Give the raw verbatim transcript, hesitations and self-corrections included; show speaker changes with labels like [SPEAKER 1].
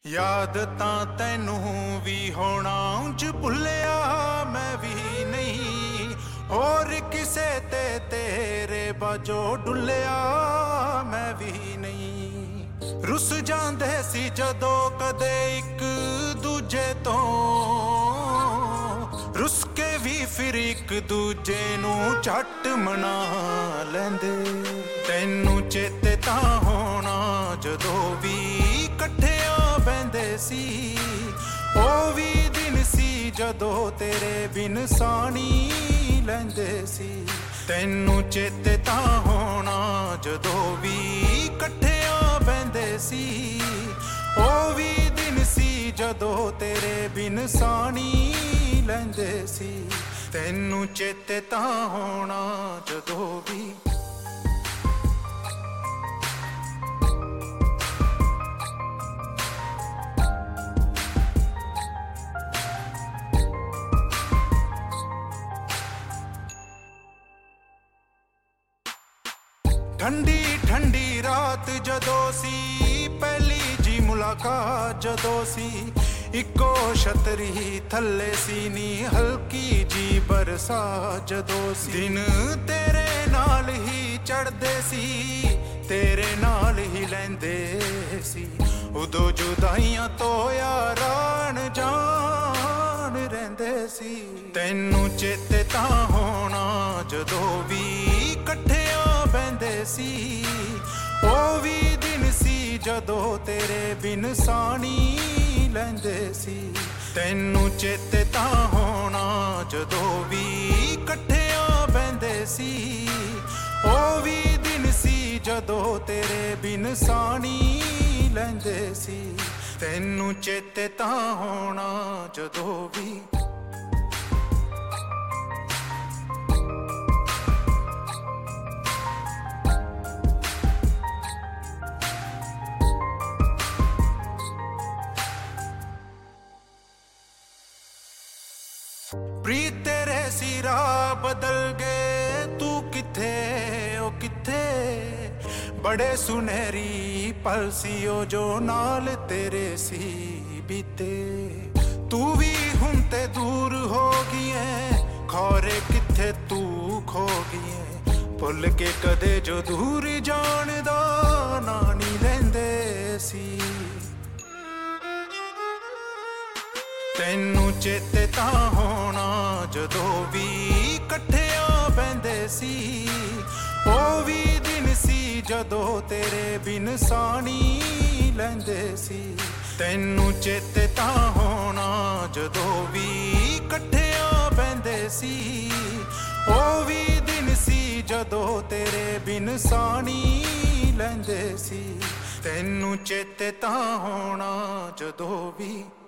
[SPEAKER 1] याद तां तैनू भी होना उंज भुलिया मैं भी नहीं, और किसे ते तेरे बाजो डुलिया मैं भी नहीं। रुस जांदे सी जदों कदे एक दूजे तो, रुस के भी फिर एक दूजे नू झट मना लैंदे। तैनू चेते तां होना जदों भी कट्ठियां बहंदे सी, ओ भी दिन सी जदों तेरे बिन सानी लैंदे सी। तैनू चेते तां होना जदों भी कट्ठियां बहंदे सी, ओ भी दिन सी जदों तेरे बिन सानी लैंदे सी। तैनू चेते तां होना जदों भी ठंडी ठंडी रात जदों सी पहली जी मुलाकात जदों सी, इको छतरी थल्ले सी नी हल्की जी बरसात जदों सी। दिन तेरे नाल ही चढ़दे सी, तेरे नाल ही लैंदे सी, उदों जुदाइयां तो यारान जान रहिंदे सी। तैनू चेते तां होना जदों भी कट्ठियां बहंदे सी, ओ भी दिन सी जदों तेरे बिन सानी लैंदे सी। तैनू चेते तां होना जदों भी कट्ठियां बहंदे सी, ओ भी दिन सी जदों तेरे बिन सानी लैंदे सी। तैनू चेते तां होना जदों भी प्रीत तेरे सिरा बदल गए, तू किथे ओ किथे। बड़े सुनहरी पल सी ओ जो नाल तेरे सी बीते। तू भी हुण ते दूर हो गई है, खौरे किथे तू खो गई है। भुल के कदे जो दूर जान दा ना नी लैंदे सी। तैनू चेते तां होना जदों भी कट्ठियां बहंदे सी, ओ भी दिन सी जदों तेरे बिन सानी लैंदे सी। तैनू चेते तां होना जदों भी कट्ठियां बहंदे सी, ओ भी दिन सी जदों तेरे बिन सानी लैंदे सी। तैनू चेते तां होना जदों भी